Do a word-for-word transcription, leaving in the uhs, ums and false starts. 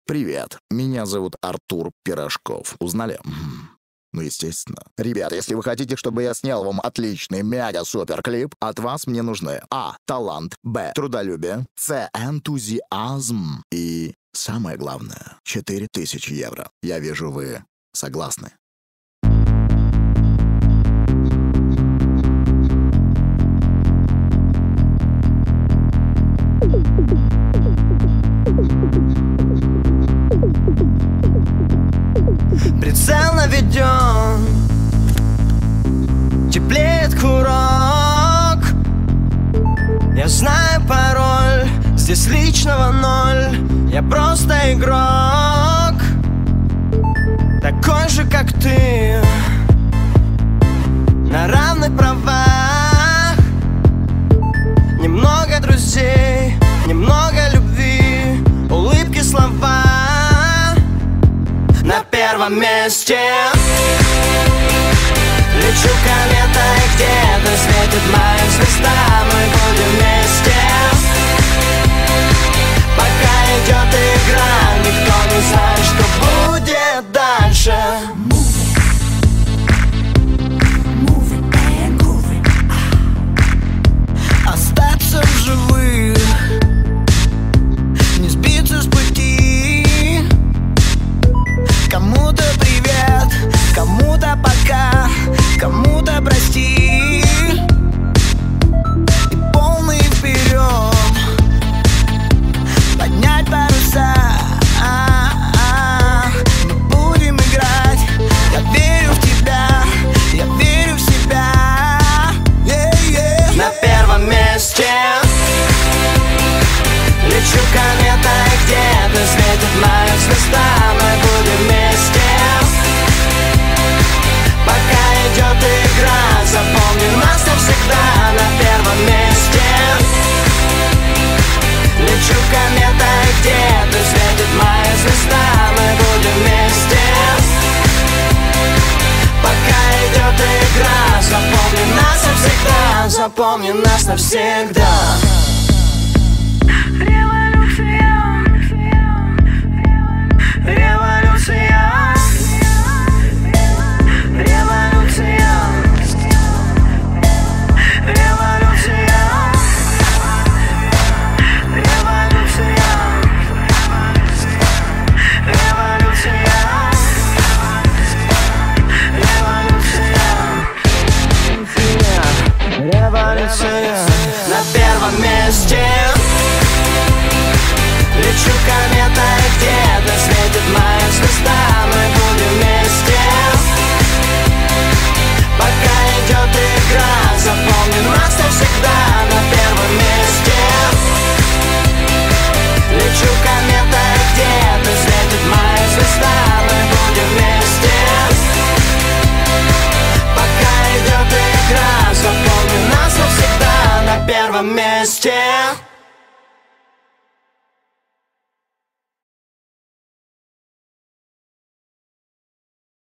Привет, меня зовут Артур Пирожков. Узнали? Ну, естественно. Ребят, если вы хотите, чтобы я снял вам отличный мега-супер клип, от вас мне нужны А. Талант, Б. Трудолюбие, С. Энтузиазм и, самое главное, четыре тысячи евро. Я вижу, вы согласны. Прицел наведен, теплеет курок. Я знаю пароль, здесь личного ноль. Я просто игрок, такой же, как ты, на равных правах. Немного друзей, немного любви, улыбки, слова. На первом месте лечу кометой, где-то светит моя звезда. Мы будем вместе, пока идет игра. Никто не знает, что будет дальше. Остаться в живых, не сбиться с пути. Кому-то привет, кому-то пока, кому-то прости. И полный вперед, поднять паруса. Мы будем играть, я верю в тебя, я верю в себя. На первом месте лечу кометой, где-то светит моя звезда. Мы будем вместе, пока идет игра. Запомни нас навсегда. На первом месте лечу кометой, где-то светит моя звезда. Мы будем вместе, пока идет игра. Запомни нас навсегда, запомни нас навсегда. На первом месте лечу кометой, где-то светит моя звезда. Мы будем вместе, пока идет игра. Запомни нас навсегда. На первом месте лечу кометой, где-то светит моя звезда. Мы будем вместе, пока идет игра. Запомни нас навсегда. На первом месте.